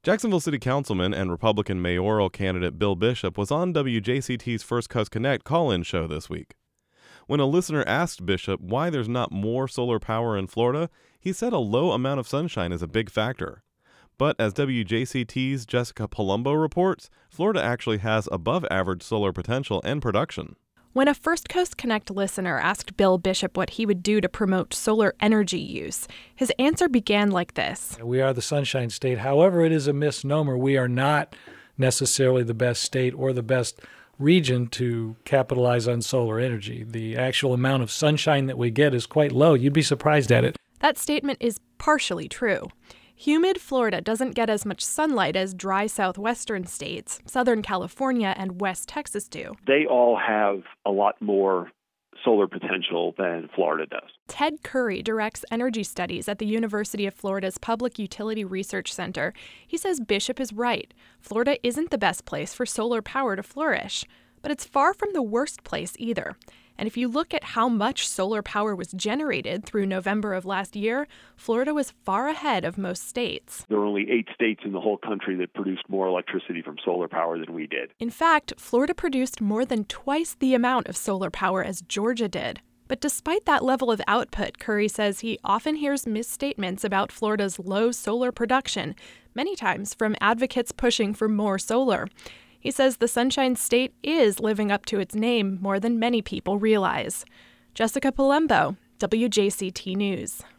Jacksonville City Councilman and Republican mayoral candidate Bill Bishop was on WJCT's First Coast Connect call-in show this week. When a listener asked Bishop why there's not more solar power in Florida, he said a low amount of sunshine is a big factor. But as WJCT's Jessica Palumbo reports, Florida actually has above-average solar potential and production. When a First Coast Connect listener asked Bill Bishop what he would do to promote solar energy use, his answer began like this. We are the Sunshine State. However, it is a misnomer. We are not necessarily the best state or the best region to capitalize on solar energy. The actual amount of sunshine that we get is quite low. You'd be surprised at it. That statement is partially true. Humid Florida doesn't get as much sunlight as dry southwestern states, Southern California and West Texas do. They all have a lot more solar potential than Florida does. Ted Curry directs energy studies at the University of Florida's Public Utility Research Center. He says Bishop is right. Florida isn't the best place for solar power to flourish, but it's far from the worst place either. And if you look at how much solar power was generated through November of last year, Florida was far ahead of most states. There are only 8 states in the whole country that produced more electricity from solar power than we did. In fact, Florida produced more than twice the amount of solar power as Georgia did. But despite that level of output, Curry says he often hears misstatements about Florida's low solar production, many times from advocates pushing for more solar. He says the Sunshine State is living up to its name more than many people realize. Jessica Palumbo, WJCT News.